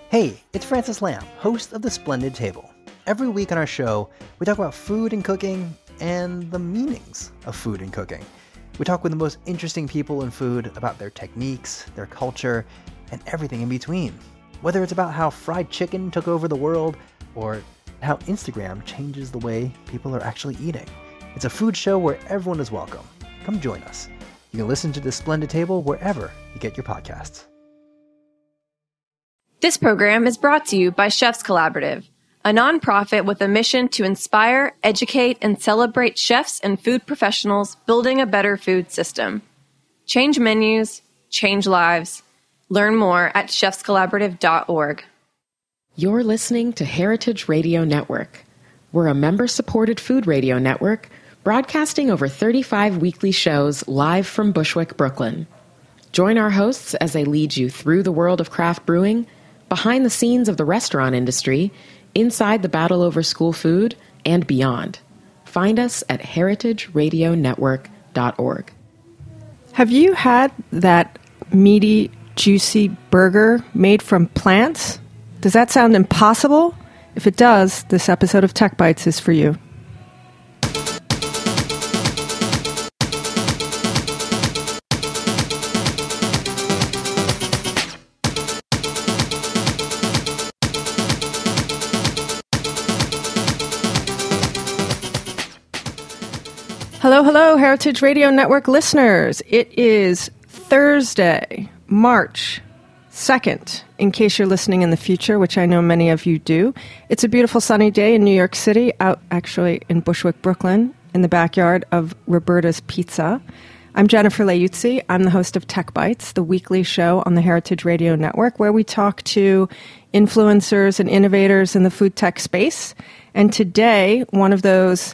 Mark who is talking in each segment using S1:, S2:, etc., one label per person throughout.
S1: Hey, it's Francis Lamb, host of The Splendid Table. Every week on our show, we talk about food and cooking and the meanings of food and cooking. We talk with the most interesting people in food about their techniques, their culture, and everything in between. Whether it's about how fried chicken took over the world or how Instagram changes the way people are actually eating. It's a food show where everyone is welcome. Come join us. You can listen to The Splendid Table wherever you get your podcasts.
S2: This program is brought to you by Chefs Collaborative, a nonprofit with a mission to inspire, educate, and celebrate chefs and food professionals building a better food system. Change menus, change lives. Learn more at chefscollaborative.org.
S3: You're listening to Heritage Radio Network. We're a member-supported food radio network broadcasting over 35 weekly shows live from Bushwick, Brooklyn. Join our hosts as they lead you through the world of craft brewing, behind the scenes of the restaurant industry, inside the battle over school food, and beyond. Find us at heritageradionetwork.org.
S4: Have you had that meaty, juicy burger made from plants? Does that sound impossible? If it does, this episode of Tech Bites is for you. Hello, hello, Heritage Radio Network listeners. It is Thursday, March 2nd, in case you're listening in the future, which I know many of you do. It's a beautiful sunny day in New York City, out actually in Bushwick, Brooklyn, in the backyard of Roberta's Pizza. I'm Jennifer Leuzzi. I'm the host of Tech Bites, the weekly show on the Heritage Radio Network, where we talk to influencers and innovators in the food tech space. And today, one of those,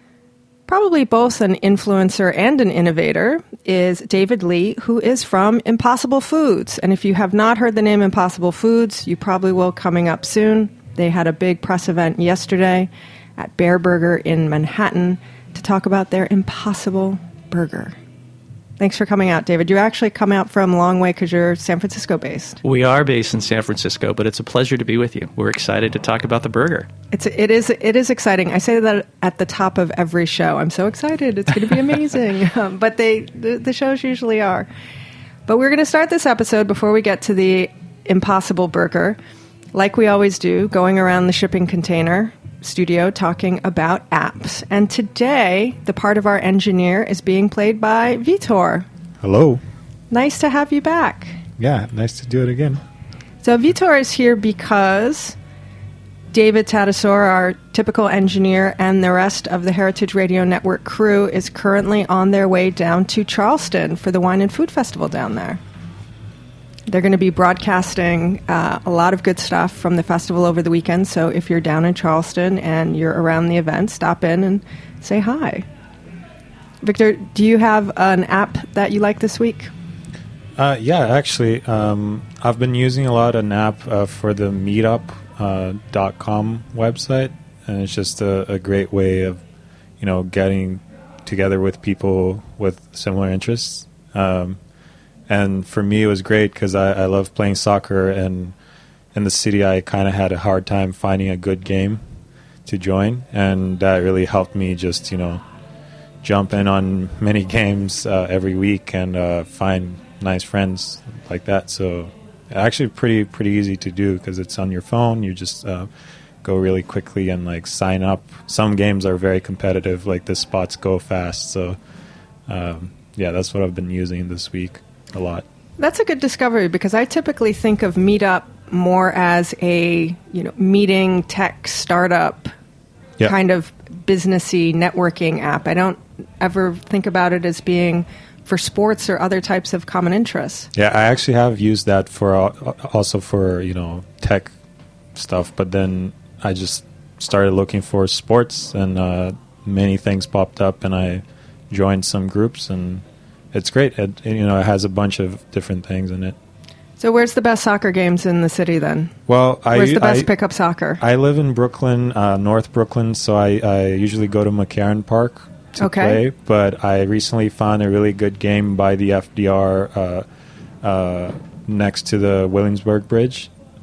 S4: probably both an influencer and an innovator, is David Lee, who is from Impossible Foods. And if you have not heard the name Impossible Foods, you probably will coming up soon. They had a big press event yesterday at Bear Burger in Manhattan to talk about their Impossible Burger. Thanks for coming out, David. You actually come out from a long way because you're San Francisco based.
S5: We are based in San Francisco, but it's a pleasure to be with you. We're excited to talk about the burger.
S4: It is exciting. I say that at the top of every show. I'm so excited. It's going to be amazing. But the shows usually are. But we're going to start this episode before we get to the Impossible Burger, like we always do, going around the shipping container studio talking about apps. And today, the part of our engineer is being played by Vitor.
S6: Hello.
S4: Nice to have you back.
S6: Yeah, nice to do it again.
S4: So Vitor is here because David Tadasor, our typical engineer, and the rest of the Heritage Radio Network crew is currently on their way down to Charleston for the Wine and Food Festival down there. They're going to be broadcasting a lot of good stuff from the festival over the weekend, so if you're down in Charleston and you're around the event, stop in and say hi. Victor, do you have an app that you like this week?
S6: Yeah, actually, I've been using a lot an app for the meetup.com website, and it's just a great way of, getting together with people with similar interests. And for me, it was great because I love playing soccer, and in the city, I kind of had a hard time finding a good game to join, and that really helped me just, jump in on many games every week and find nice friends like that. So actually pretty easy to do because it's on your phone. You just go really quickly and sign up. Some games are very competitive, like the spots go fast. So yeah, that's what I've been using this week a lot.
S4: That's a good discovery because I typically think of Meetup more as a meeting tech startup kind of businessy networking app. I don't ever think about it as being for sports or other types of common interests.
S6: Yeah, I actually have used that for also for tech stuff, but then I just started looking for sports, and many things popped up, and I joined some groups, and it's great. It has a bunch of different things in it.
S4: So where's the best soccer games in the city then?
S6: Well,
S4: where's the best pickup soccer?
S6: I live in Brooklyn, North Brooklyn, so I usually go to McCarran Park to play. But I recently found a really good game by the FDR next to the Williamsburg Bridge.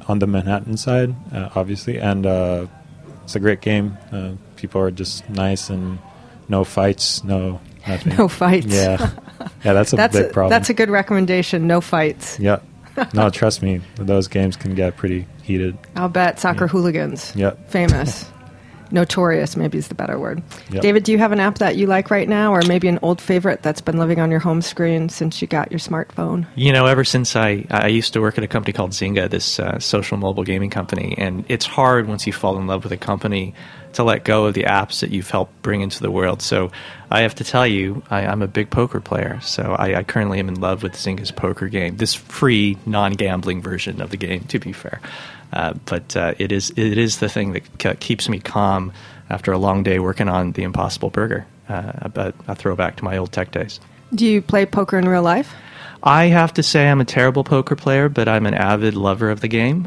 S6: on the Manhattan side, obviously, and it's a great game. People are just nice and no fights, no nothing.
S4: No fights.
S6: Yeah, that's a big problem.
S4: That's a good recommendation. No fights.
S6: Yeah. No, trust me, those games can get pretty heated.
S4: I'll bet soccer hooligans.
S6: Yep.
S4: Famous. Notorious, maybe is the better word.
S6: Yep.
S4: David, do you have an app that you like right now, or maybe an old favorite that's been living on your home screen since you got your smartphone?
S5: Ever since I used to work at a company called Zynga, this social mobile gaming company, and it's hard once you fall in love with a company to let go of the apps that you've helped bring into the world. So I have to tell you, I'm a big poker player, so I currently am in love with Zynga's poker game, this free, non-gambling version of the game, to be fair. But it is the thing that keeps me calm after a long day working on the Impossible Burger. A throwback to my old tech days.
S4: Do you play poker in real life?
S5: I have to say I'm a terrible poker player, but I'm an avid lover of the game.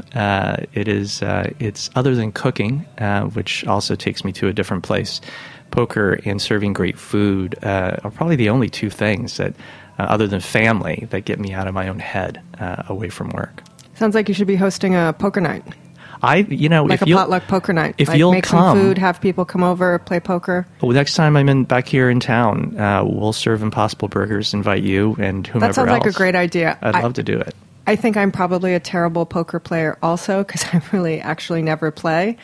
S5: It's other than cooking, which also takes me to a different place. Poker and serving great food are probably the only two things that, other than family, that get me out of my own head away from work.
S4: Sounds like you should be hosting a poker night.
S5: Like
S4: a potluck poker night.
S5: If
S4: like
S5: you'll
S4: make
S5: come,
S4: some food, have people come over, play poker.
S5: Well, next time I'm back here in town, we'll serve Impossible Burgers. Invite you and whomever else.
S4: That sounds like a great idea.
S5: I'd love to do it.
S4: I think I'm probably a terrible poker player also because I really actually never play.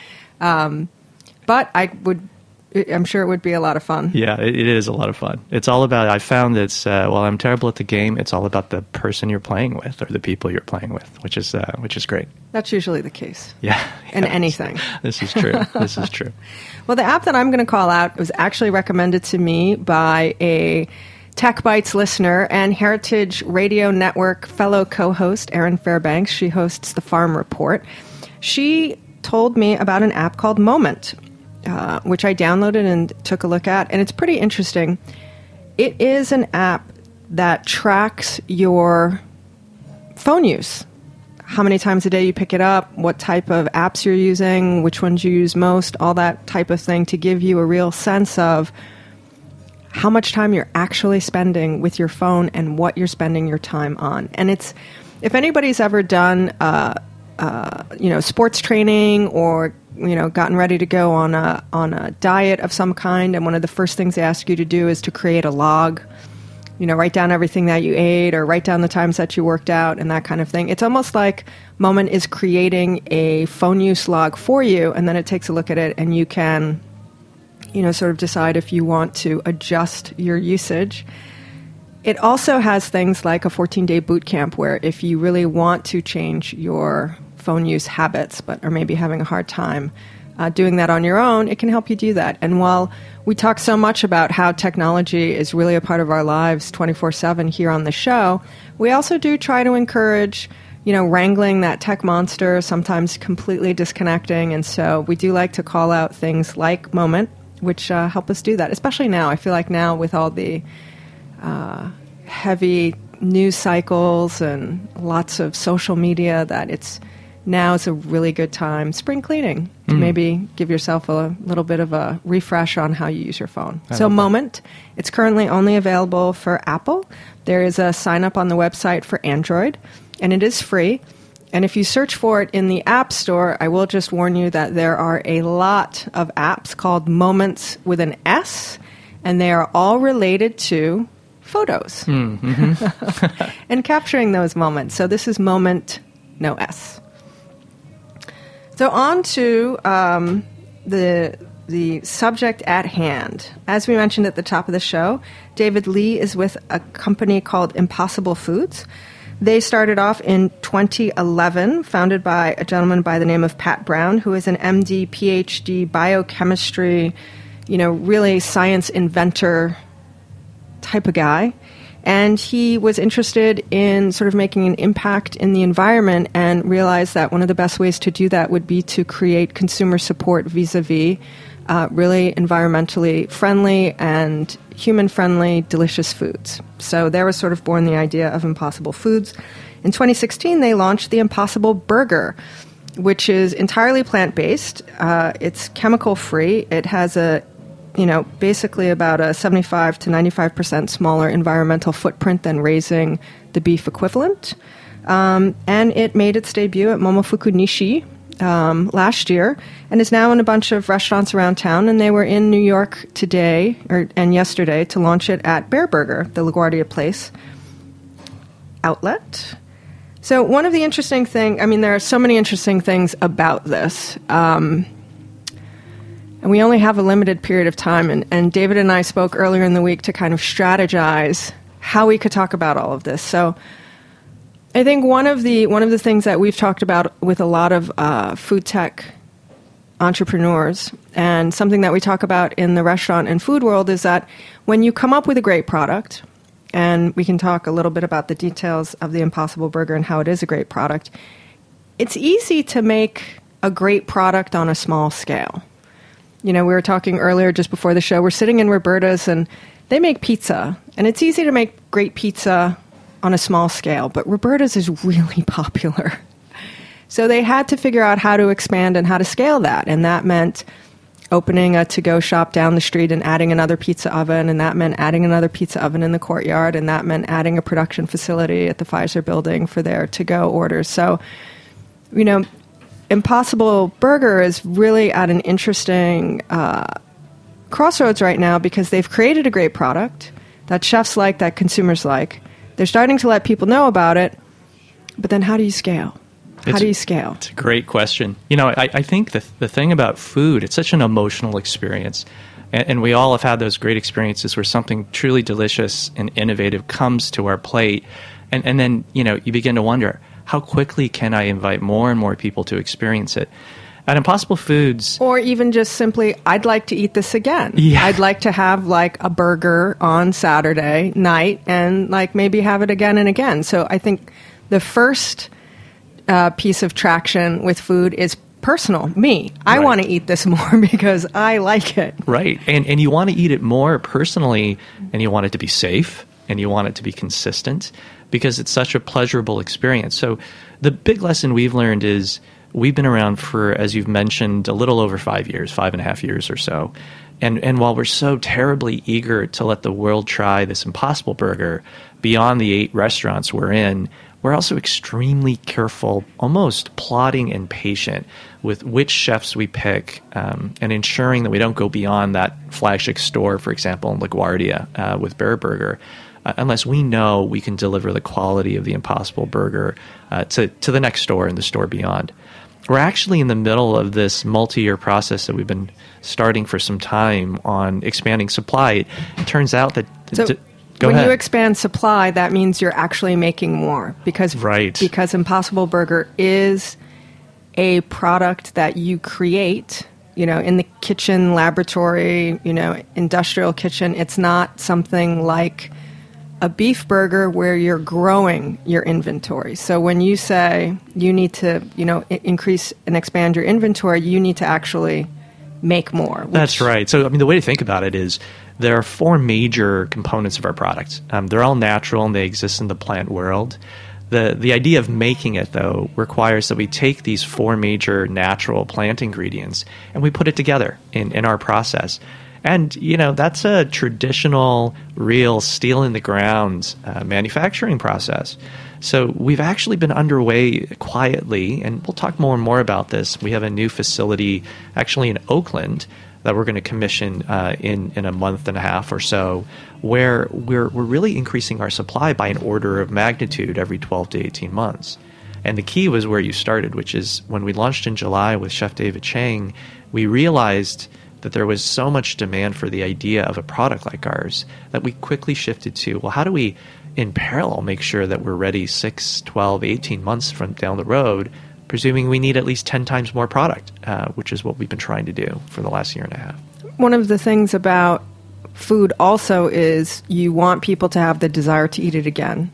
S4: But I'm sure it would be a lot of fun.
S5: Yeah, it is a lot of fun. It's all about, I found that while I'm terrible at the game, it's all about the person you're playing with or the people you're playing with, which is great.
S4: That's usually the case.
S5: Yeah.
S4: In anything.
S5: This is true. This is true.
S4: Well, the app that I'm going to call out was actually recommended to me by a Tech Bites listener and Heritage Radio Network fellow co-host, Erin Fairbanks. She hosts the Farm Report. She told me about an app called Moment, which I downloaded and took a look at, and it's pretty interesting. It is an app that tracks your phone use. How many times a day you pick it up, what type of apps you're using, which ones you use most, all that type of thing to give you a real sense of how much time you're actually spending with your phone and what you're spending your time on. And it's, if anybody's ever done, sports training or gotten ready to go on a diet of some kind, and one of the first things they ask you to do is to create a log, write down everything that you ate or write down the times that you worked out and that kind of thing. It's almost like Moment is creating a phone use log for you, and then it takes a look at it and you can, sort of decide if you want to adjust your usage. It also has things like a 14-day boot camp where if you really want to change your phone use habits but are maybe having a hard time doing that on your own, it can help you do that. And while we talk so much about how technology is really a part of our lives 24/7 here on the show, we also do try to encourage, wrangling that tech monster, sometimes completely disconnecting. And so we do like to call out things like Moment, which help us do that, especially now. I feel like now with all the heavy news cycles and lots of social media, that now is a really good time, spring cleaning, to maybe give yourself a little bit of a refresh on how you use your phone. So Moment, it's currently only available for Apple. There is a sign up on the website for Android, and it is free. And if you search for it in the App Store, I will just warn you that there are a lot of apps called Moments with an S, and they are all related to photos and capturing those moments. So this is Moment, no S. So on to the subject at hand. As we mentioned at the top of the show, David Lee is with a company called Impossible Foods. They started off in 2011, founded by a gentleman by the name of Pat Brown, who is an MD, PhD, biochemistry, really science inventor type of guy. And he was interested in sort of making an impact in the environment and realized that one of the best ways to do that would be to create consumer support vis-a-vis really environmentally friendly and human-friendly, delicious foods. So there was sort of born the idea of Impossible Foods. In 2016, they launched the Impossible Burger, which is entirely plant-based. It's chemical-free. It has basically about a 75 to 95% smaller environmental footprint than raising the beef equivalent. and it made its debut at Momofuku Nishi last year, and is now in a bunch of restaurants around town. And they were in New York today and yesterday to launch it at Bear Burger, the LaGuardia Place outlet. So one of the interesting things, I mean, there are so many interesting things about this, and we only have a limited period of time. And David and I spoke earlier in the week to kind of strategize how we could talk about all of this. So I think one of the things that we've talked about with a lot of food tech entrepreneurs, and something that we talk about in the restaurant and food world, is that when you come up with a great product, and we can talk a little bit about the details of the Impossible Burger and how it is a great product, it's easy to make a great product on a small scale. You know, we were talking earlier just before the show, we're sitting in Roberta's and they make pizza, and it's easy to make great pizza on a small scale, but Roberta's is really popular. So they had to figure out how to expand and how to scale that, and that meant opening a to-go shop down the street and adding another pizza oven, and that meant adding another pizza oven in the courtyard, and that meant adding a production facility at the Pfizer building for their to-go orders. So, you know, Impossible Burger is really at an interesting crossroads right now, because they've created a great product that chefs like, that consumers like. They're starting to let people know about it, but then how do you scale? How do you scale?
S5: It's a great question. You know, I think the thing about food, it's such an emotional experience. And we all have had those great experiences where something truly delicious and innovative comes to our plate. And then, you know, you begin to wonder, how quickly can I invite more and more people to experience it? At Impossible Foods... Or
S4: even just simply, I'd like to eat this again.
S5: Yeah.
S4: I'd like to have, like, a burger on Saturday night and, like, maybe have it again and again. So I think the first piece of traction with food is personal. Me. I want to eat this more because I like it.
S5: Right. And you want to eat it more personally, and you want it to be safe, and you want it to be consistent, because it's such a pleasurable experience. So the big lesson we've learned is we've been around for, as you've mentioned, a little over 5 years, 5.5 years or so. And while we're so terribly eager to let the world try this Impossible Burger beyond the 8 restaurants we're in, we're also extremely careful, almost plodding and patient with which chefs we pick, and ensuring that we don't go beyond that flagship store, for example, in LaGuardia with Bear Burger, unless we know we can deliver the quality of the Impossible Burger to the next store and the store beyond. We're actually in the middle of this multi-year process that we've been starting for some time on expanding supply. It turns out that...
S4: When you expand supply, that means you're actually making more, because Impossible Burger is a product that you create, you know, in the kitchen, laboratory, you know, industrial kitchen. It's not something like a beef burger where you're growing your inventory. So when you say you need to, you know, increase and expand your inventory, you need to actually make more.
S5: That's right. So, I mean, the way to think about it is there are 4 major components of our product. They're all natural and they exist in the plant world. The idea of making it, though, requires that we take these 4 major natural plant ingredients and we put it together in our process. And, you know, that's a traditional, real, steel-in-the-ground manufacturing process. So we've actually been underway quietly, and we'll talk more and more about this. We have a new facility actually in Oakland that we're going to commission in a month and a half or so, where we're really increasing our supply by an order of magnitude every 12 to 18 months. And the key was where you started, which is when we launched in July with Chef David Chang, we realized that there was so much demand for the idea of a product like ours that we quickly shifted to, well, how do we, in parallel, make sure that we're ready 6, 12, 18 months from down the road, presuming we need at least 10 times more product, which is what we've been trying to do for the last year and a half.
S4: One of the things about food also is you want people to have the desire to eat it again.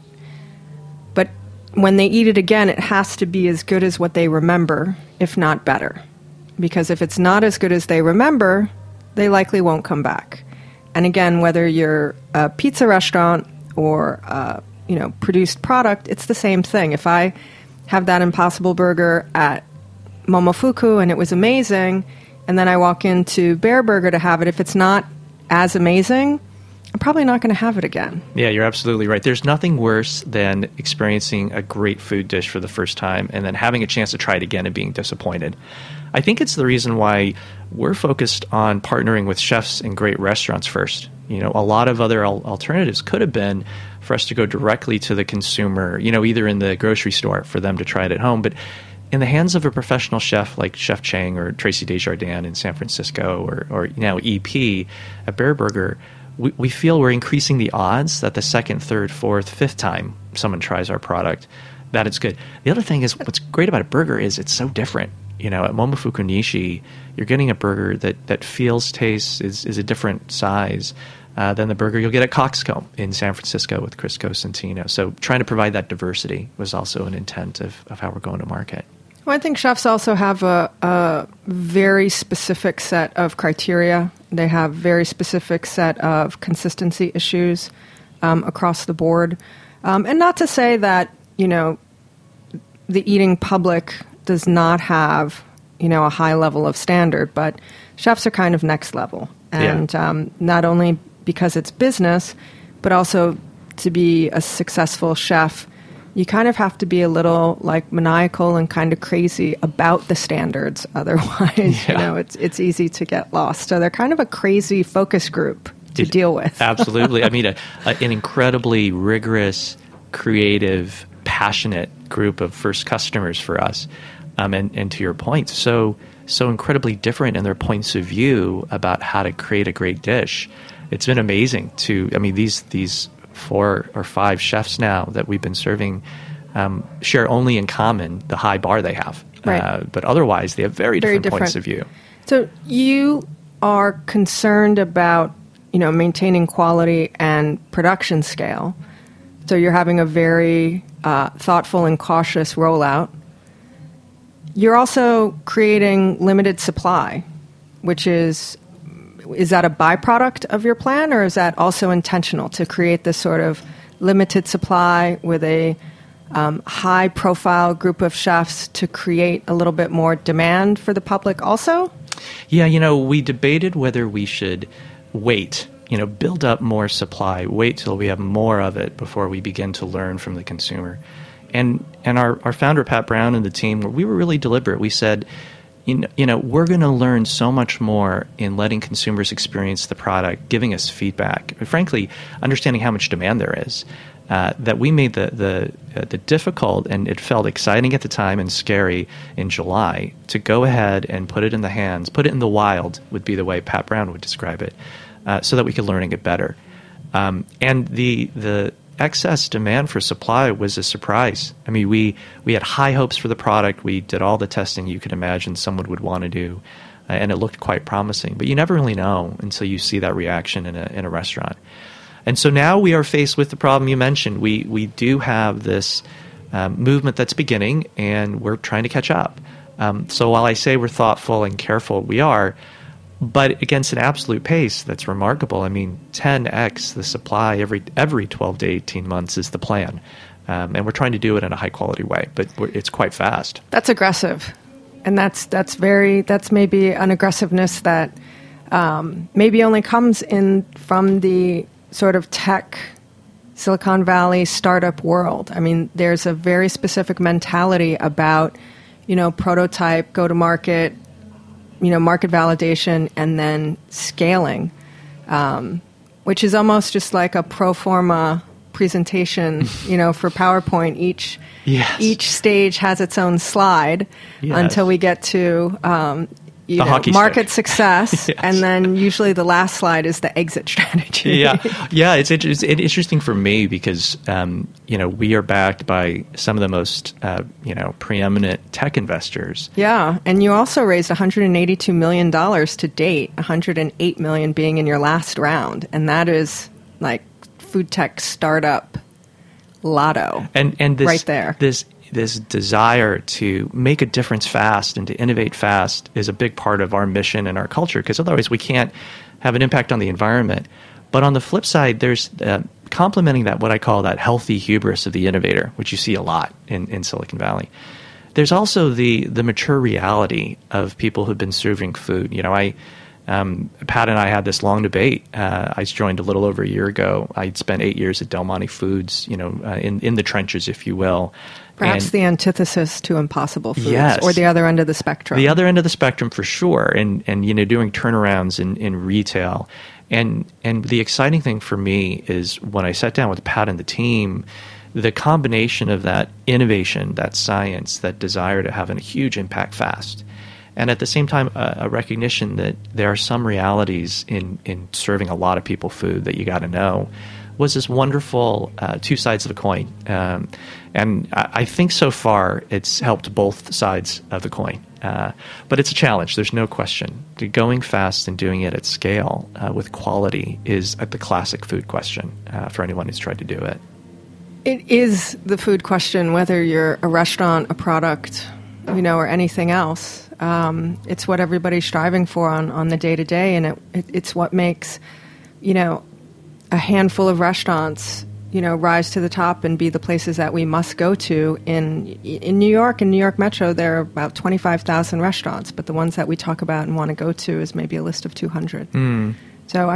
S4: But when they eat it again, it has to be as good as what they remember, if not better. Because if it's not as good as they remember, they likely won't come back. And again, whether you're a pizza restaurant or produced product, it's the same thing. If I have that Impossible Burger at Momofuku and it was amazing, and then I walk into Bear Burger to have it, if it's not as amazing, I'm probably not going to have it again.
S5: Yeah, you're absolutely right. There's nothing worse than experiencing a great food dish for the first time and then having a chance to try it again and being disappointed. I think it's the reason why we're focused on partnering with chefs in great restaurants first. You know, a lot of other alternatives could have been for us to go directly to the consumer, you know, either in the grocery store for them to try it at home. But in the hands of a professional chef like Chef Chang or Tracy Desjardins in San Francisco or now EP at Bear Burger, we feel we're increasing the odds that the second, third, fourth, fifth time someone tries our product, that it's good. The other thing is, what's great about a burger is it's so different. You know, at Momofuku Nishi, you're getting a burger that feels, tastes, is a different size than the burger you'll get at Coxcomb in San Francisco with Chris Cosentino. So trying to provide that diversity was also an intent of how we're going to market.
S4: Well, I think chefs also have a very specific set of criteria. They have very specific set of consistency issues across the board. And not to say that, you know, the eating public does not have, you know, a high level of standard, but chefs are kind of next level. And not only because it's business, but also to be a successful chef, you kind of have to be a little like maniacal and kind of crazy about the standards. Otherwise, you know, it's easy to get lost. So they're kind of a crazy focus group to deal with.
S5: Absolutely. I mean, an incredibly rigorous, creative, passionate group of first customers for us. And to your point, so incredibly different in their points of view about how to create a great dish. It's been amazing these 4 or 5 chefs now that we've been serving share only in common the high bar they have.
S4: Right.
S5: But otherwise, they have very different points of view.
S4: So you are concerned about, you know, maintaining quality and production scale. So you're having a very thoughtful and cautious rollout. You're also creating limited supply, which is that a byproduct of your plan, or is that also intentional to create this sort of limited supply with a high-profile group of chefs to create a little bit more demand for the public also?
S5: Yeah, you know, we debated whether we should wait, you know, build up more supply, wait till we have more of it before we begin to learn from the consumer. And our founder, Pat Brown, and the team, we were really deliberate. We said, you know, we're going to learn so much more in letting consumers experience the product, giving us feedback, and frankly, understanding how much demand there is, that we made the difficult, and it felt exciting at the time and scary in July, to go ahead and put it in the wild would be the way Pat Brown would describe it, so that we could learn and get better. And the excess demand for supply was a surprise. I mean, we had high hopes for the product. We did all the testing you could imagine someone would want to do, and it looked quite promising. But you never really know until you see that reaction in a restaurant. And so now we are faced with the problem you mentioned. We do have this movement that's beginning, and we're trying to catch up. So while I say we're thoughtful and careful, we are, but against an absolute pace that's remarkable. I mean, 10x the supply every 12 to 18 months is the plan. And we're trying to do it in a high-quality way, but it's quite fast.
S4: That's aggressive. And that's maybe an aggressiveness that maybe only comes in from the sort of tech Silicon Valley startup world. I mean, there's a very specific mentality about, you know, prototype, go to market, you know, market validation, and then scaling, which is almost just like a pro forma presentation, you know, for PowerPoint. Each stage has its own slide until we get to market success, and then usually the last slide is the exit strategy.
S5: It's interesting for me because you know, we are backed by some of the most preeminent tech investors.
S4: Yeah, and you also raised $182 million to date, $108 million being in your last round, and that is like food tech startup lotto, and this, right there.
S5: This desire to make a difference fast and to innovate fast is a big part of our mission and our culture, because otherwise we can't have an impact on the environment. But on the flip side, there's complementing that, what I call that healthy hubris of the innovator, which you see a lot in Silicon Valley. There's also the mature reality of people who've been serving food. You know, Pat and I had this long debate. I joined a little over a year ago. I'd spent 8 years at Del Monte Foods, in the trenches, if you will.
S4: Perhaps the antithesis to Impossible Foods,
S5: yes,
S4: or the other end of the spectrum.
S5: The other end of the spectrum, for sure. And doing turnarounds in retail. And the exciting thing for me is when I sat down with Pat and the team, the combination of that innovation, that science, that desire to have a huge impact fast, and at the same time a recognition that there are some realities in serving a lot of people food that you got to know, was this wonderful two sides of the coin. And I think so far it's helped both sides of the coin. But it's a challenge, there's no question. Going fast and doing it at scale with quality is the classic food question for anyone who's tried to do it.
S4: It is the food question, whether you're a restaurant, a product, or anything else. It's what everybody's striving for on the day-to-day, and it's what makes, a handful of restaurants, rise to the top and be the places that we must go to. In New York, in New York Metro, there are about 25,000 restaurants, but the ones that we talk about and want to go to is maybe a list of 200. So,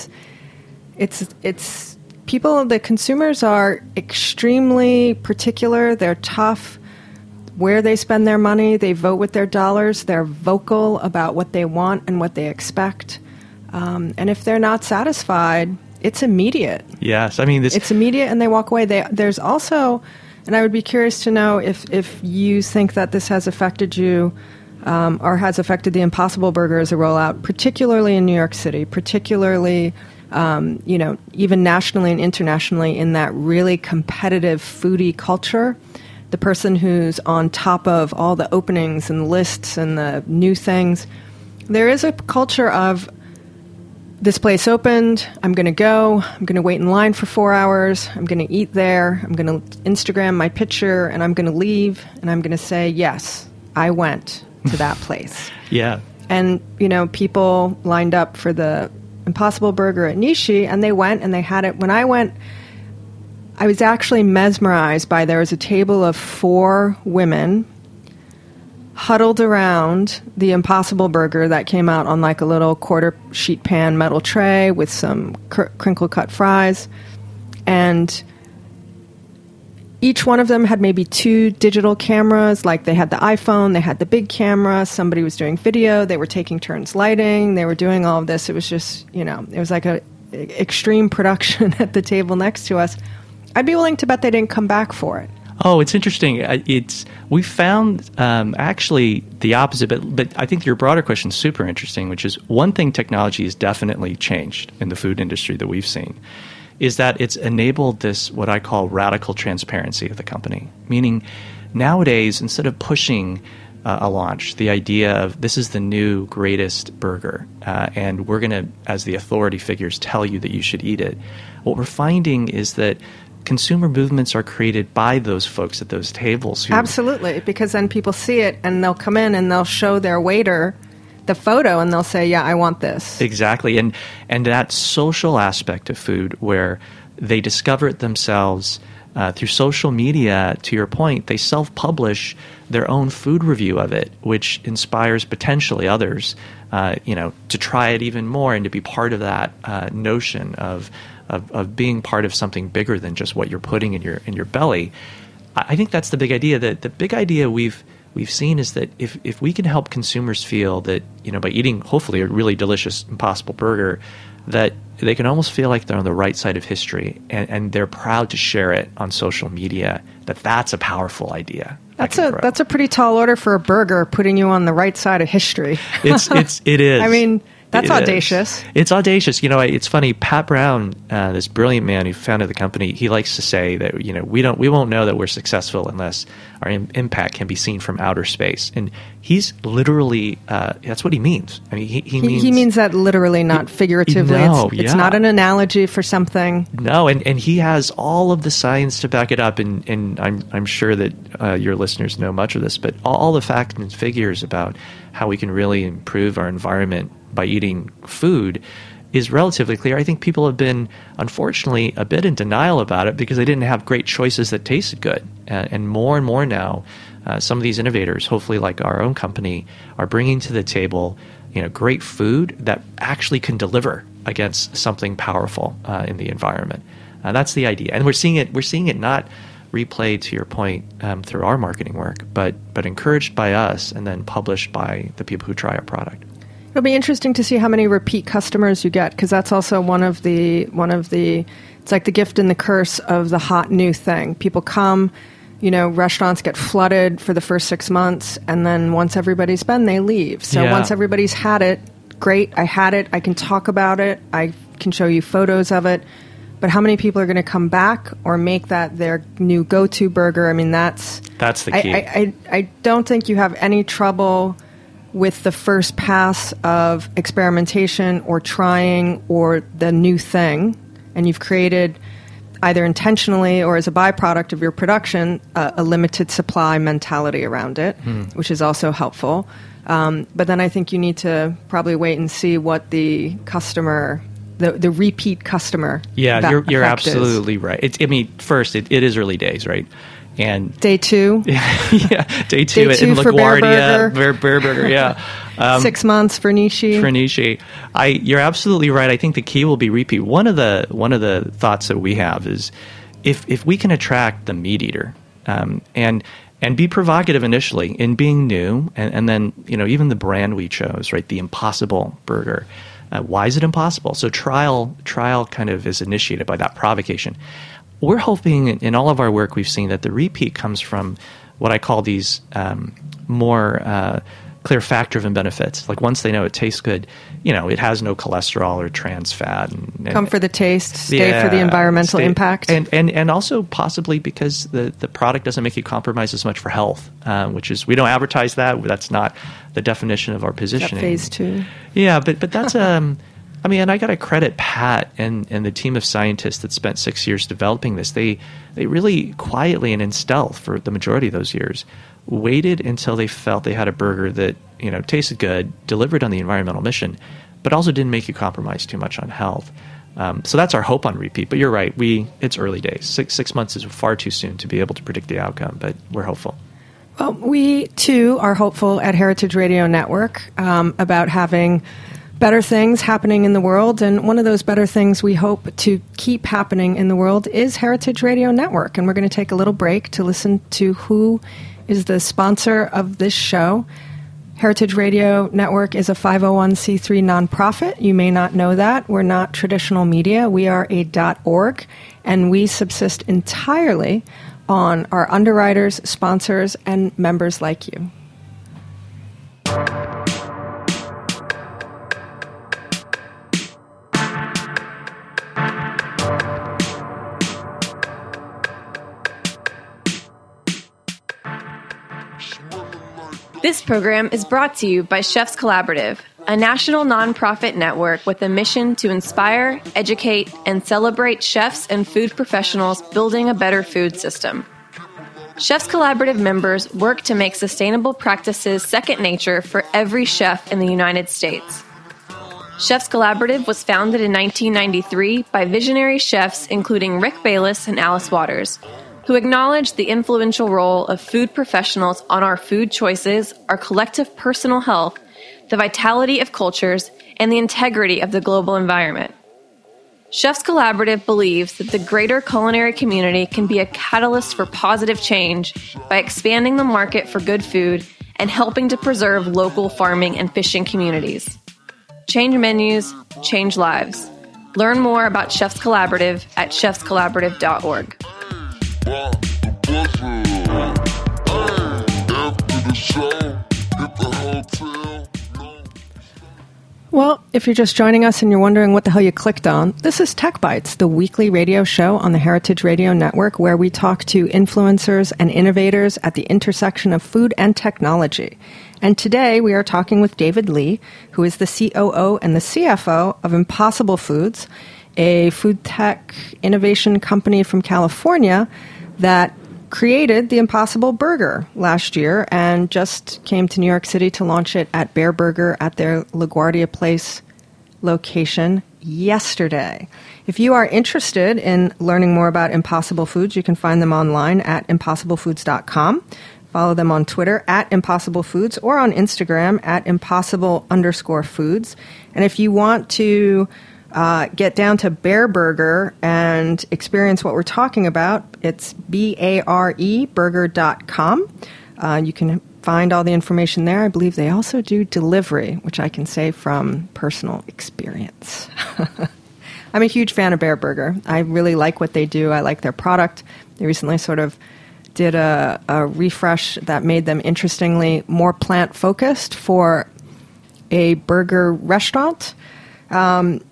S4: it's people, the consumers are extremely particular. They're tough where they spend their money. They vote with their dollars. They're vocal about what they want and what they expect. And if they're not satisfied, it's immediate.
S5: Yes,
S4: it's immediate, and they walk away. There's also, and I would be curious to know if you think that this has affected you or has affected the Impossible Burger as a rollout, particularly in New York City, particularly even nationally and internationally, in that really competitive foodie culture. The person who's on top of all the openings and lists and the new things. There is a culture of, this place opened, I'm going to wait in line for 4 hours, I'm going to eat there, I'm going to Instagram my picture, and I'm going to leave, and I'm going to say, yes, I went to that place.
S5: Yeah.
S4: And, people lined up for the Impossible Burger at Nishi, and they went and they had it. When I went, I was actually mesmerized by, there was a table of 4 women huddled around the Impossible Burger that came out on like a little quarter sheet pan metal tray with some crinkle cut fries. And each one of them had maybe 2 digital cameras. Like, they had the iPhone, they had the big camera, somebody was doing video, they were taking turns lighting, they were doing all of this. It was just, it was like a extreme production at the table next to us. I'd be willing to bet they didn't come back for it.
S5: Oh, it's interesting. We found actually the opposite, but I think your broader question is super interesting, which is one thing technology has definitely changed in the food industry that we've seen, is that it's enabled this, what I call radical transparency of the company. Meaning, nowadays, instead of pushing a launch, the idea of this is the new greatest burger, and we're going to, as the authority figures, tell you that you should eat it, what we're finding is that consumer movements are created by those folks at those tables.
S4: Absolutely, because then people see it and they'll come in and they'll show their waiter the photo and they'll say, yeah, I want this.
S5: Exactly. And that social aspect of food where they discover it themselves through social media, to your point, they self-publish their own food review of it, which inspires potentially others, to try it even more and to be part of that notion of being part of something bigger than just what you're putting in your belly. I think that's the big idea. That the big idea we've seen is that if we can help consumers feel that, by eating hopefully a really delicious Impossible Burger, that they can almost feel like they're on the right side of history, and they're proud to share it on social media, that's a powerful idea.
S4: That's a pretty tall order for a burger, putting you on the right side of history.
S5: It is.
S4: I mean, that's audacious.
S5: It's audacious. It's funny. Pat Brown, this brilliant man who founded the company, he likes to say that we won't know that we're successful unless our impact can be seen from outer space. And he's literally that's what he means. I mean, he
S4: means that literally, not figuratively.
S5: No,
S4: it's not an analogy for something.
S5: No, and he has all of the science to back it up. And I'm sure that your listeners know much of this, but all the facts and figures about how we can really improve our environment by eating food is relatively clear. I think people have been, unfortunately, a bit in denial about it because they didn't have great choices that tasted good. And more now, some of these innovators, hopefully like our own company, are bringing to the table great food that actually can deliver against something powerful in the environment. That's the idea, and we're seeing it not replayed, to your point, through our marketing work, but encouraged by us and then published by the people who try our product.
S4: It'll be interesting to see how many repeat customers you get, because that's also one of the. It's like the gift and the curse of the hot new thing. People come, restaurants get flooded for the first 6 months, and then once everybody's been, they leave. So once everybody's had it, great, I had it, I can talk about it, I can show you photos of it. But how many people are going to come back or make that their new go-to burger? I mean, that's
S5: the key.
S4: I don't think you have any trouble with the first pass of experimentation or trying or the new thing, and you've created, either intentionally or as a byproduct of your production, a limited supply mentality around it, which is also helpful. But then I think you need to probably wait and see what the customer, the repeat customer.
S5: Yeah, you're absolutely right. First, it is early days, right? And
S4: day 2.
S5: Day 2 in LaGuardia, Bear Burger, yeah.
S4: 6 months for Nishi.
S5: You're absolutely right. I think the key will be repeat. One of the thoughts that we have is if we can attract the meat eater and be provocative initially in being new, and then even the brand we chose, right, the Impossible Burger. Why is it impossible? So trial kind of is initiated by that provocation. We're hoping in all of our work we've seen that the repeat comes from what I call these more clear fact-driven benefits. Like once they know it tastes good, it has no cholesterol or trans fat. And
S4: come for the taste, stay for the environmental impact.
S5: And also possibly because the product doesn't make you compromise as much for health, which is, we don't advertise that. That's not the definition of our positioning.
S4: Phase 2.
S5: Yeah, but that's... I got to credit Pat and the team of scientists that spent 6 years developing this. They really quietly and in stealth for the majority of those years waited until they felt they had a burger that tasted good, delivered on the environmental mission, but also didn't make you compromise too much on health. So that's our hope on repeat. But you're right, it's early days. Six months is far too soon to be able to predict the outcome, but we're hopeful.
S4: Well, we too are hopeful at Heritage Radio Network about having better things happening in the world, and one of those better things we hope to keep happening in the world is Heritage Radio Network. And we're going to take a little break to listen to who is the sponsor of this show. Heritage Radio Network is a 501c3 nonprofit. You may not know that. We're not traditional media. We are a .org, and we subsist entirely on our underwriters, sponsors, and members like you.
S2: This program is brought to you by Chefs Collaborative, a national nonprofit network with a mission to inspire, educate, and celebrate chefs and food professionals building a better food system. Chefs Collaborative members work to make sustainable practices second nature for every chef in the United States. Chefs Collaborative was founded in 1993 by visionary chefs including Rick Bayless and Alice Waters, who acknowledge the influential role of food professionals on our food choices, our collective personal health, the vitality of cultures, and the integrity of the global environment. Chefs Collaborative believes that the greater culinary community can be a catalyst for positive change by expanding the market for good food and helping to preserve local farming and fishing communities. Change menus, change lives. Learn more about Chefs Collaborative at chefscollaborative.org.
S4: Well, if you're just joining us and you're wondering what the hell you clicked on, this is Tech Bites, the weekly radio show on the Heritage Radio Network where we talk to influencers and innovators at the intersection of food and technology. And today we are talking with David Lee, who is the COO and the CFO of Impossible Foods, a food tech innovation company from California that created the Impossible Burger last year and just came to New York City to launch it at Bear Burger at their LaGuardia Place location yesterday. If you are interested in learning more about Impossible Foods, you can find them online at impossiblefoods.com. Follow them on Twitter at Impossible Foods or on Instagram at Impossible_Foods. And if you want to get down to Bear Burger and experience what we're talking about, it's bareburger.com. You can find all the information there. I believe they also do delivery, which I can say from personal experience. I'm a huge fan of Bear Burger. I really like what they do. I like their product. They recently sort of did a refresh that made them interestingly more plant-focused for a burger restaurant. And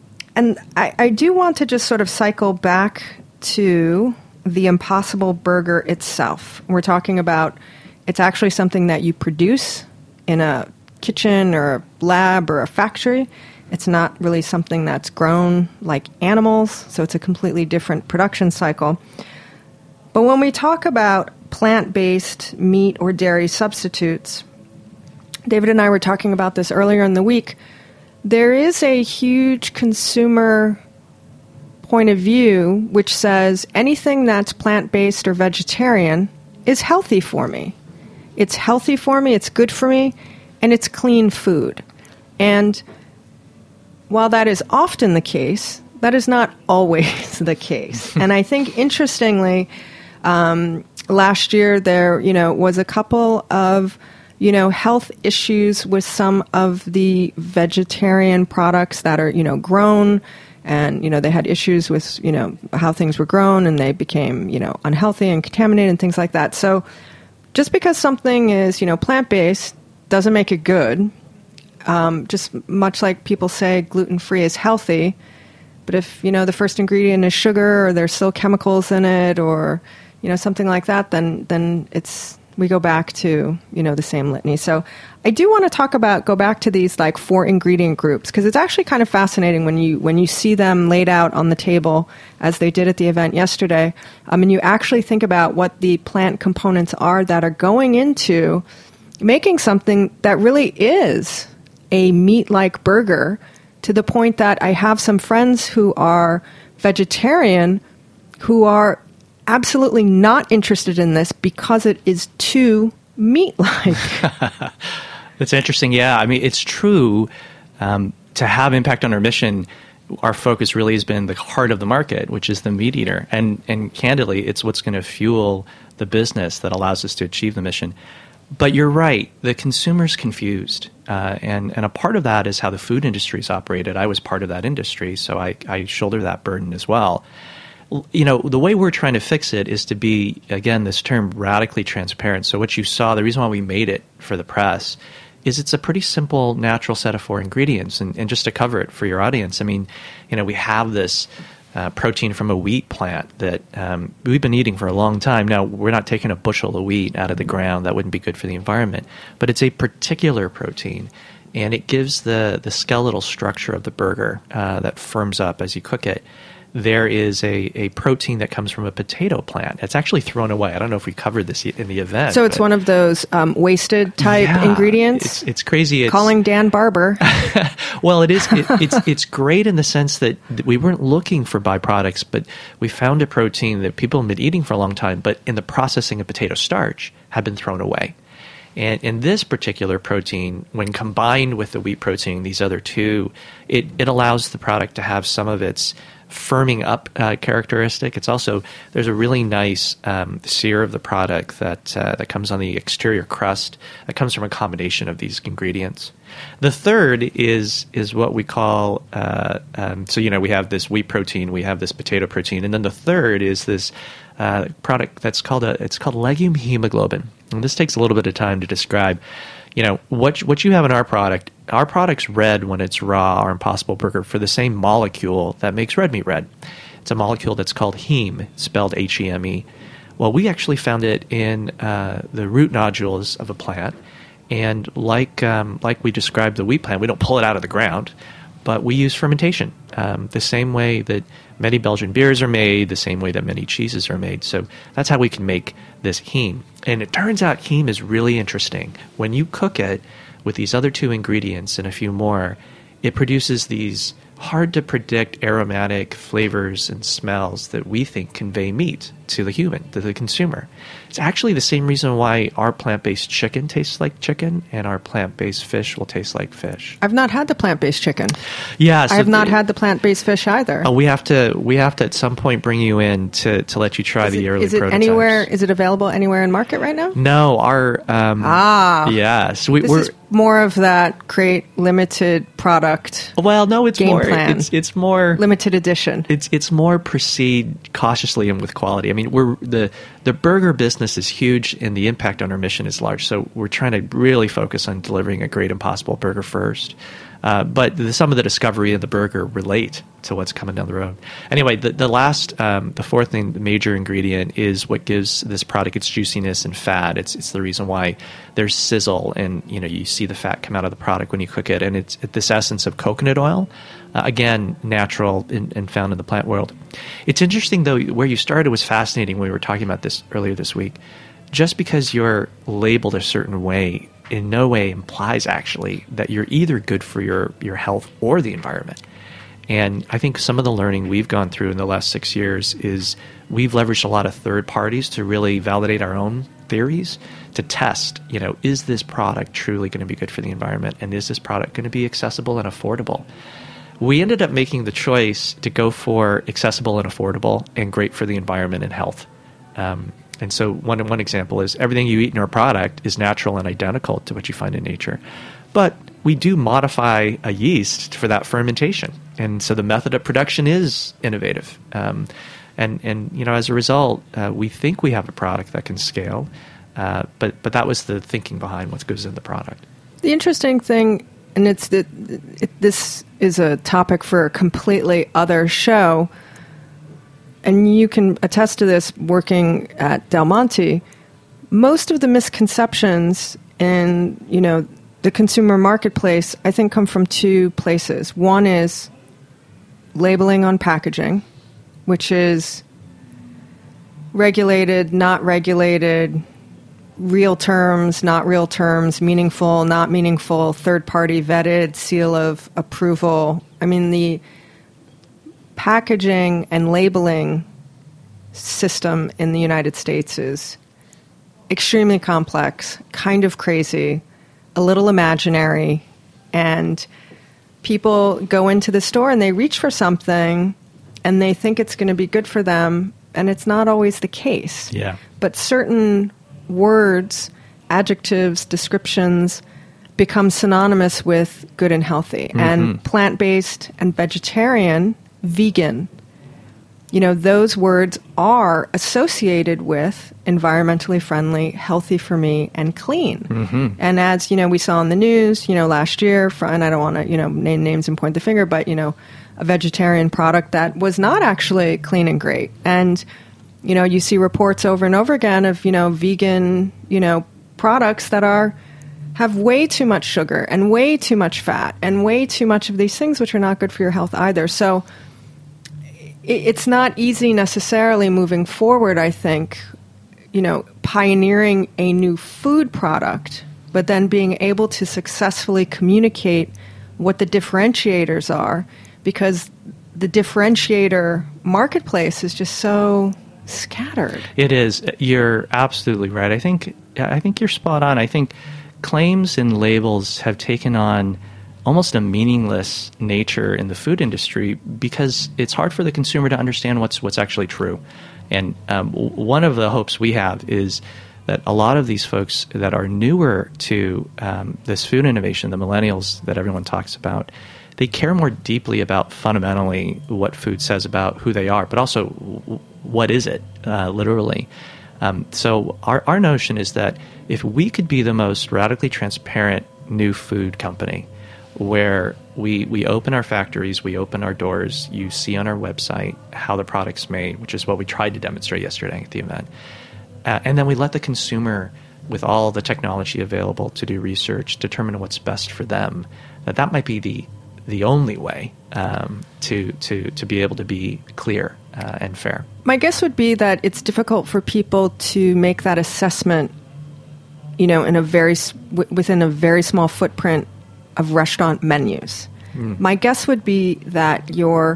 S4: I do want to just sort of cycle back to the Impossible Burger itself. We're talking about it's actually something that you produce in a kitchen or a lab or a factory. It's not really something that's grown like animals, so it's a completely different production cycle. But when we talk about plant-based meat or dairy substitutes, David and I were talking about this earlier in the week, there is a huge consumer point of view which says anything that's plant-based or vegetarian is healthy for me. It's healthy for me, it's good for me, and it's clean food. And while that is often the case, that is not always the case. And I think, interestingly, last year there, was a couple of, health issues with some of the vegetarian products that are, grown, and, they had issues with, how things were grown, and they became, unhealthy and contaminated and things like that. So just because something is, plant-based doesn't make it good. Just much like people say gluten-free is healthy, but if, the first ingredient is sugar or there's still chemicals in it or, something like that, then we go back to, the same litany. So I do want to go back to these like 4 ingredient groups, because it's actually kind of fascinating when you see them laid out on the table as they did at the event yesterday. And you actually think about what the plant components are that are going into making something that really is a meat-like burger, to the point that I have some friends who are vegetarian who are absolutely not interested in this because it is too meat-like.
S5: That's interesting. Yeah, I mean, it's true. To have impact on our mission, our focus really has been the heart of the market, which is the meat eater. And candidly, it's what's going to fuel the business that allows us to achieve the mission. But you're right, the consumer's confused. And a part of that is how the food industry is operated. I was part of that industry, so I shoulder that burden as well. The way we're trying to fix it is to be, again, this term radically transparent. So what you saw, the reason why we made it for the press, is it's a pretty simple, natural set of 4 ingredients. And just to cover it for your audience, I mean, we have this protein from a wheat plant that we've been eating for a long time. Now, we're not taking a bushel of wheat out of the ground. That wouldn't be good for the environment. But it's a particular protein, and it gives the skeletal structure of the burger that firms up as you cook it. There is a protein that comes from a potato plant. It's actually thrown away. I don't know if we covered this in the event.
S4: So it's one of those wasted type ingredients?
S5: It's crazy.
S4: Calling Dan Barber.
S5: Well, it is. It's great in the sense that we weren't looking for byproducts, but we found a protein that people have been eating for a long time, but in the processing of potato starch had been thrown away. And in this particular protein, when combined with the wheat protein, these other 2, it allows the product to have some of its firming up characteristic. It's also, there's a really nice sear of the product that comes on the exterior crust that comes from a combination of these ingredients. The third is what we call, we have this wheat protein, we have this potato protein, and then the third is this product that's called legume hemoglobin. And this takes a little bit of time to describe. What you have in our product. Our product's red when it's raw, our Impossible Burger, for the same molecule that makes red meat red. It's a molecule that's called heme, spelled H-E-M-E. Well, we actually found it in the root nodules of a plant, and like we described the wheat plant, we don't pull it out of the ground, but we use fermentation, the same way that many Belgian beers are made, the same way that many cheeses are made. So that's how we can make this heme. And it turns out heme is really interesting. When you cook it with these other 2 ingredients and a few more, it produces these hard to predict aromatic flavors and smells that we think convey meat to the human, to the consumer. It's actually the same reason why our plant-based chicken tastes like chicken and our plant-based fish will taste like fish.
S4: I've not had the plant-based chicken.
S5: Yeah, so
S4: I have not had the plant-based fish either.
S5: We have to at some point bring you in to let you try the early prototypes.
S4: Is it available anywhere in market right now?
S5: No, our yeah. So we're
S4: more of that create limited product.
S5: Well, no, it's
S4: game
S5: more.
S4: Plan.
S5: It's more
S4: limited edition.
S5: It's more proceed cautiously and with quality. I mean, we're the burger business is huge and the impact on our mission is large. So we're trying to really focus on delivering a great Impossible Burger first. But some of the discovery of the burger relate to what's coming down the road. Anyway, the fourth thing, the major ingredient, is what gives this product its juiciness and fat. It's the reason why there's sizzle, and you see the fat come out of the product when you cook it. And it's this essence of coconut oil, again, natural and found in the plant world. It's interesting, though, where you started was fascinating when we were talking about this earlier this week. Just because you're labeled a certain way in no way implies actually that you're either good for your health or the environment. And I think some of the learning we've gone through in the last 6 years is we've leveraged a lot of third parties to really validate our own theories, to test, is this product truly going to be good for the environment? And is this product going to be accessible and affordable? We ended up making the choice to go for accessible and affordable and great for the environment and health. And so one example is everything you eat in our product is natural and identical to what you find in nature. But we do modify a yeast for that fermentation. And so the method of production is innovative. And as a result, we think we have a product that can scale. But that was the thinking behind what goes in the product.
S4: The interesting thing, and this is a topic for a completely other show, and you can attest to this working at Del Monte, most of the misconceptions in, the consumer marketplace, I think, come from two places. One is labeling on packaging, which is regulated, not regulated, real terms, not real terms, meaningful, not meaningful, third-party vetted, seal of approval. I mean, the packaging and labeling system in the United States is extremely complex, kind of crazy, a little imaginary, and people go into the store and they reach for something and they think it's going to be good for them, and it's not always the case.
S5: Yeah.
S4: But certain words, adjectives, descriptions become synonymous with good and healthy. Mm-hmm. And plant-based and vegetarian, vegan, those words are associated with environmentally friendly, healthy for me, and clean. Mm-hmm. And as, we saw in the news, last year, and I don't want to, name names and point the finger, but, a vegetarian product that was not actually clean and great. And, you see reports over and over again of, vegan, products that have way too much sugar and way too much fat and way too much of these things which are not good for your health either. So it's not easy necessarily moving forward, I think, pioneering a new food product, but then being able to successfully communicate what the differentiators are, because the differentiator marketplace is just so scattered.
S5: It is. You're absolutely right. I think you're spot on. I think claims and labels have taken on almost a meaningless nature in the food industry because it's hard for the consumer to understand what's actually true. And one of the hopes we have is that a lot of these folks that are newer to this food innovation, the millennials that everyone talks about, they care more deeply about fundamentally what food says about who they are, but also what is it, literally. So our notion is that if we could be the most radically transparent new food company, where we open our factories, we open our doors, you see on our website how the product's made, which is what we tried to demonstrate yesterday at the event. And then we let the consumer, with all the technology available to do research, determine what's best for them. That might be the only way to be able to be clear and fair.
S4: My guess would be that it's difficult for people to make that assessment, in within a very small footprint of restaurant menus. My guess would be that your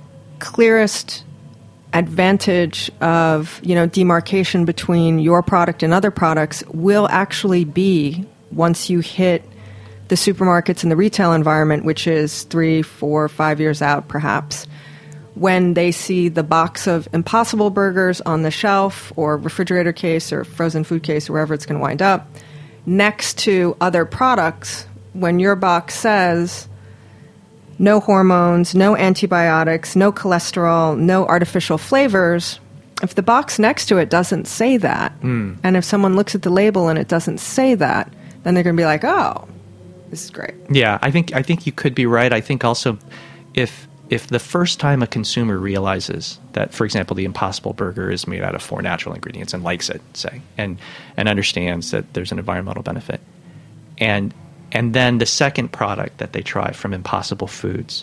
S4: clearest advantage of, demarcation between your product and other products will actually be once you hit the supermarkets and the retail environment, which is 3, 4, 5 years out, perhaps, when they see the box of Impossible Burgers on the shelf or refrigerator case or frozen food case or wherever it's going to wind up, next to other products, when your box says no hormones, no antibiotics, no cholesterol, no artificial flavors, if the box next to it doesn't say that, and if someone looks at the label and it doesn't say that, then they're going to be like, oh, this is great.
S5: Yeah, I think you could be right. I think also if the first time a consumer realizes that, for example, the Impossible Burger is made out of 4 natural ingredients and likes it, say, and understands that there's an environmental benefit, and then the second product that they try from Impossible Foods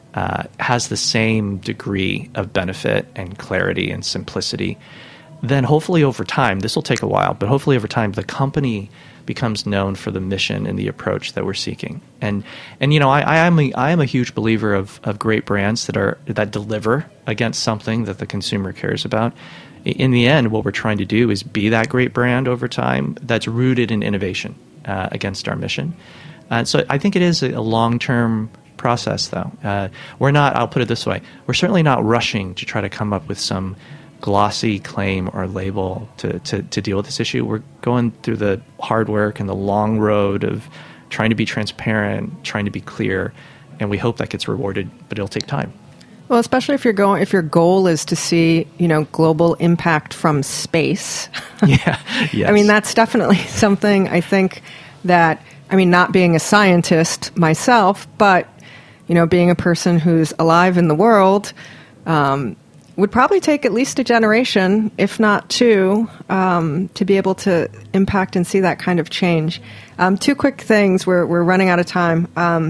S5: has the same degree of benefit and clarity and simplicity, then hopefully over time, this will take a while, but hopefully over time, the company becomes known for the mission and the approach that we're seeking. And I am a huge believer of great brands that deliver against something that the consumer cares about. In the end, what we're trying to do is be that great brand over time that's rooted in innovation against our mission. So I think it is a long-term process, though. We're not, I'll put it this way, we're certainly not rushing to try to come up with some glossy claim or label to deal with this issue. We're going through the hard work and the long road of trying to be transparent, trying to be clear, and we hope that gets rewarded, but it'll take time.
S4: Well, especially if your goal is to see, global impact from space.
S5: Yeah. Yes.
S4: I mean, that's definitely something I think that, not being a scientist myself, but, being a person who's alive in the world, would probably take at least a generation, if not 2, to be able to impact and see that kind of change. 2 quick things. We're running out of time,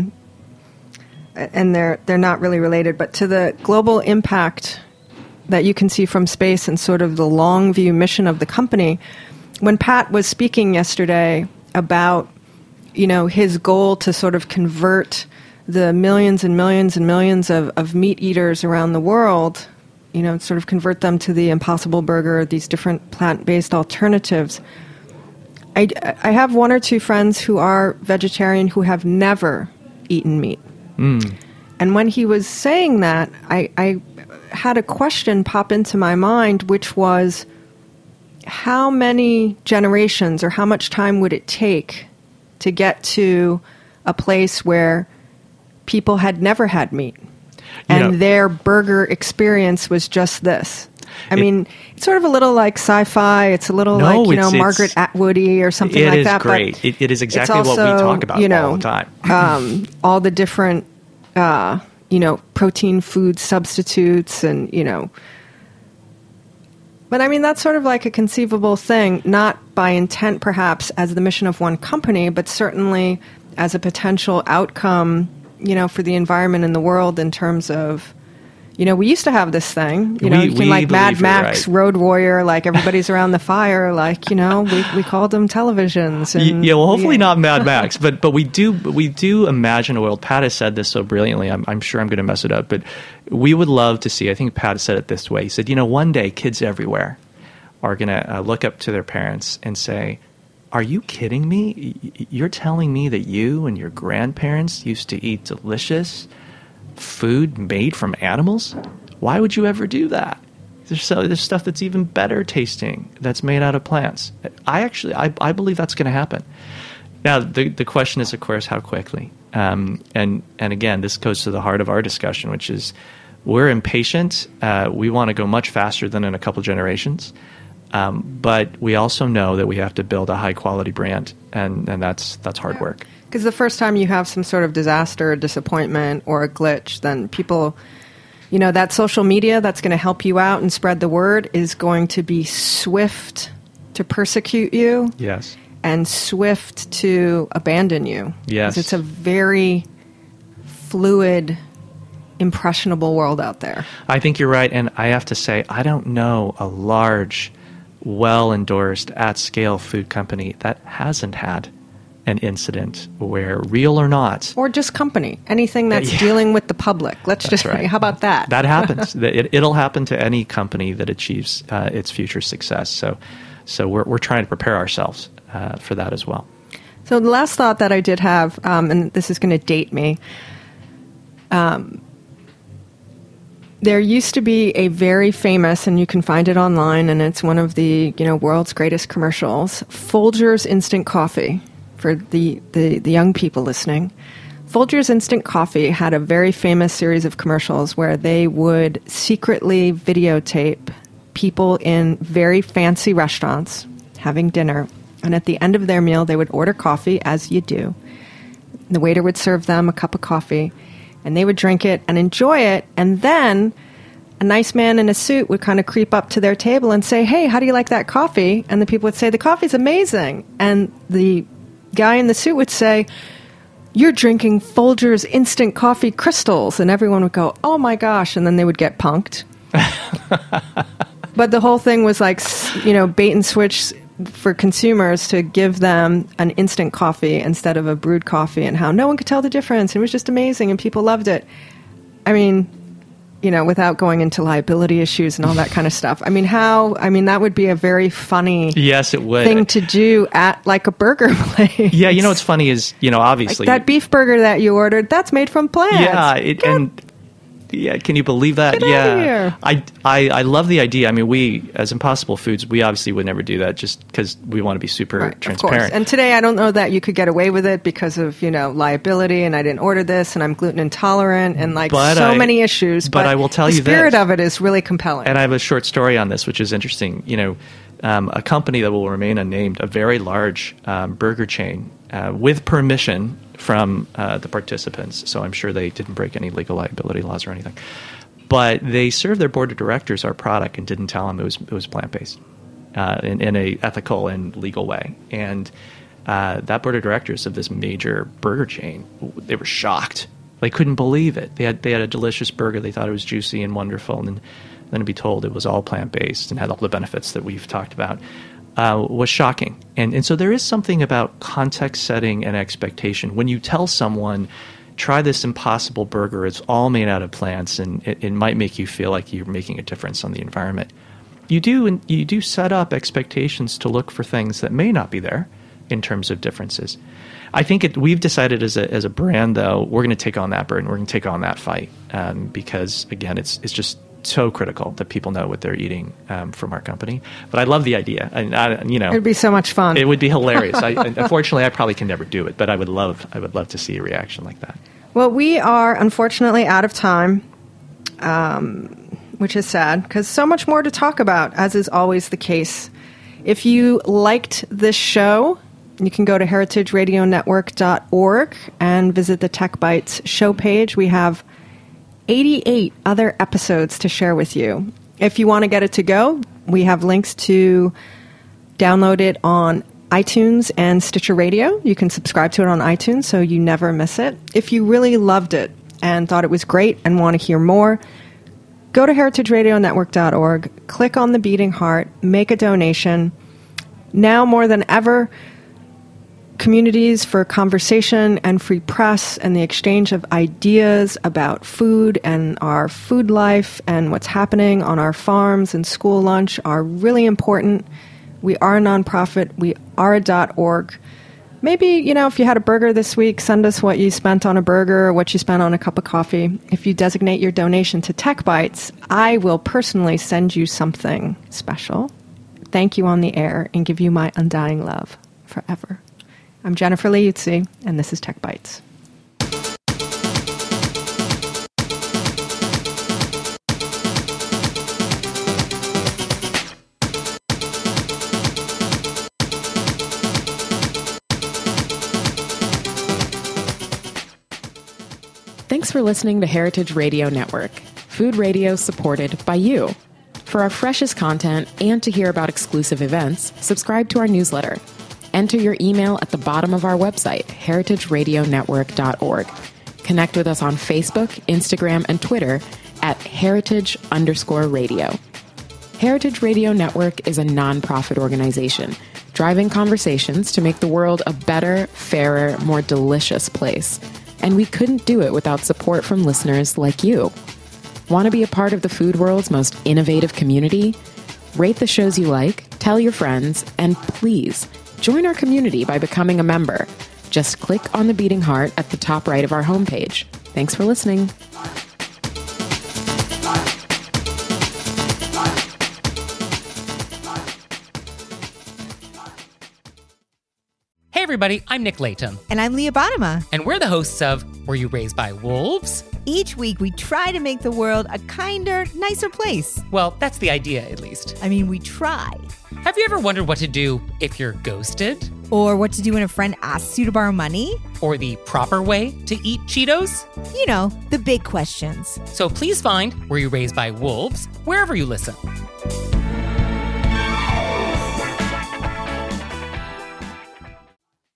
S4: and they're not really related, but to the global impact that you can see from space and sort of the long view mission of the company. When Pat was speaking yesterday about, his goal to sort of convert the millions and millions and millions of meat eaters around the world, sort of convert them to the Impossible Burger, these different plant-based alternatives. I have 1 or 2 friends who are vegetarian who have never eaten meat. And when he was saying that, I had a question pop into my mind, which was, how many generations or how much time would it take to get to a place where people had never had meat? And their burger experience was just this. It's sort of a little like sci-fi. It's a little Margaret Atwoody or something like that.
S5: It is great. It is exactly what we talk about all the time.
S4: All the different, protein food substitutes and, But that's sort of like a conceivable thing, not by intent perhaps as the mission of one company, but certainly as a potential outcome for the environment and the world in terms of, we used to have this thing, you can like Mad Max, right. Road Warrior, like everybody's around the fire, like, we called them televisions. And,
S5: hopefully not Mad Max, but we do imagine a world. Pat has said this so brilliantly, I'm sure I'm going to mess it up, but we would love to see, I think Pat said it this way, he said, one day kids everywhere are going to look up to their parents and say, are you kidding me? You're telling me that you and your grandparents used to eat delicious food made from animals? Why would you ever do that? There's stuff that's even better tasting that's made out of plants. I believe that's going to happen. Now, the question is, of course, how quickly? And again, this goes to the heart of our discussion, which is we're impatient. We want to go much faster than in a couple generations. But we also know that we have to build a high-quality brand, and that's hard work.
S4: Because the first time you have some sort of disaster, disappointment, or a glitch, then people, that social media that's going to help you out and spread the word is going to be swift to persecute you.
S5: Yes.
S4: And swift to abandon you.
S5: Yes.
S4: 'Cause it's a very fluid, impressionable world out there.
S5: I think you're right, and I have to say, I don't know a large, well-endorsed, at-scale food company that hasn't had an incident where, real or not,
S4: or just company, anything that's dealing with the public. Let's just
S5: right.
S4: How about that?
S5: That happens. It'll happen to any company that achieves its future success. So we're trying to prepare ourselves for that as well.
S4: So the last thought that I did have, and this is going to date me. There used to be a very famous, and you can find it online, and it's one of the world's greatest commercials, Folgers Instant Coffee. For the young people listening, Folgers Instant Coffee had a very famous series of commercials where they would secretly videotape people in very fancy restaurants having dinner, and at the end of their meal, they would order coffee, as you do. The waiter would serve them a cup of coffee, and they would drink it and enjoy it, and then a nice man in a suit would kind of creep up to their table and say, "Hey, how do you like that coffee?" And the people would say, "The coffee's amazing." And the guy in the suit would say, "You're drinking Folgers Instant Coffee Crystals." And everyone would go, "Oh my gosh." And then they would get punked. But the whole thing was like, bait and switch for consumers to give them an instant coffee instead of a brewed coffee, and how no one could tell the difference. It was just amazing, and people loved it. I mean, without going into liability issues and all that kind of stuff. That would be a very funny
S5: yes, it would.
S4: thing to do at like a burger place.
S5: Yeah, what's funny is, obviously.
S4: Like that beef burger that you ordered, that's made from plants.
S5: Yeah, can you believe that?
S4: Get out of here.
S5: I love the idea. I mean, we, as Impossible Foods, we obviously would never do that just because we want to be super transparent.
S4: Of course. And today I don't know that you could get away with it because of, liability, and I didn't order this, and I'm gluten intolerant, and many issues.
S5: But I will tell you
S4: the spirit of it is really compelling.
S5: And I have a short story on this, which is interesting. A company that will remain unnamed, a very large burger chain, with permission from the participants, so I'm sure they didn't break any legal liability laws or anything. But they served their board of directors our product and didn't tell them it was plant-based in a ethical and legal way. And that board of directors of this major burger chain, they were shocked. They couldn't believe it. They had a delicious burger. They thought it was juicy and wonderful, and then to be told it was all plant-based and had all the benefits that we've talked about was shocking. And so there is something about context setting and expectation. When you tell someone, try this Impossible Burger, it's all made out of plants, and it might make you feel like you're making a difference on the environment. You do set up expectations to look for things that may not be there in terms of differences. I think we've decided as a brand, though, we're going to take on that burden. We're going to take on that fight because, again, it's just so critical that people know what they're eating from our company. But I love the idea.
S4: It'd be so much fun.
S5: It would be hilarious. Unfortunately, I probably can never do it, but I would love to see a reaction like that.
S4: Well, we are unfortunately out of time, which is sad because so much more to talk about, as is always the case. If you liked this show, you can go to heritageradionetwork.org and visit the Tech Bites show page. We have 88 other episodes to share with you. If you want to get it to go, we have links to download it on iTunes and Stitcher Radio. You can subscribe to it on iTunes so you never miss it. If you really loved it and thought it was great and want to hear more, go to heritageradionetwork.org, click on the beating heart, make a donation. Now more than ever, communities for conversation and free press and the exchange of ideas about food and our food life and what's happening on our farms and school lunch are really important. We are a nonprofit. We are a .org. Maybe, if you had a burger this week, send us what you spent on a burger or what you spent on a cup of coffee. If you designate your donation to Tech Bites, I will personally send you something special, thank you on the air, and give you my undying love forever. I'm Jennifer Liuzzi, and this is Tech Bites.
S3: Thanks for listening to Heritage Radio Network, food radio supported by you. For our freshest content and to hear about exclusive events, subscribe to our newsletter. Enter your email at the bottom of our website, heritageradionetwork.org. Connect with us on Facebook, Instagram, and Twitter at heritage_radio. Heritage Radio Network is a nonprofit organization driving conversations to make the world a better, fairer, more delicious place. And we couldn't do it without support from listeners like you. Want to be a part of the food world's most innovative community? Rate the shows you like, tell your friends, and please join our community by becoming a member. Just click on the beating heart at the top right of our homepage. Thanks for listening.
S7: Hey everybody, I'm Nick Latham.
S8: And I'm Leah Bottima.
S7: And we're the hosts of Were You Raised by Wolves?
S8: Each week we try to make the world a kinder, nicer place.
S7: Well, that's the idea, at least.
S8: I mean, we try.
S7: Have you ever wondered what to do if you're ghosted?
S8: Or what to do when a friend asks you to borrow money?
S7: Or the proper way to eat Cheetos?
S8: You know, the big questions.
S7: So please find Were You Raised by Wolves wherever you listen.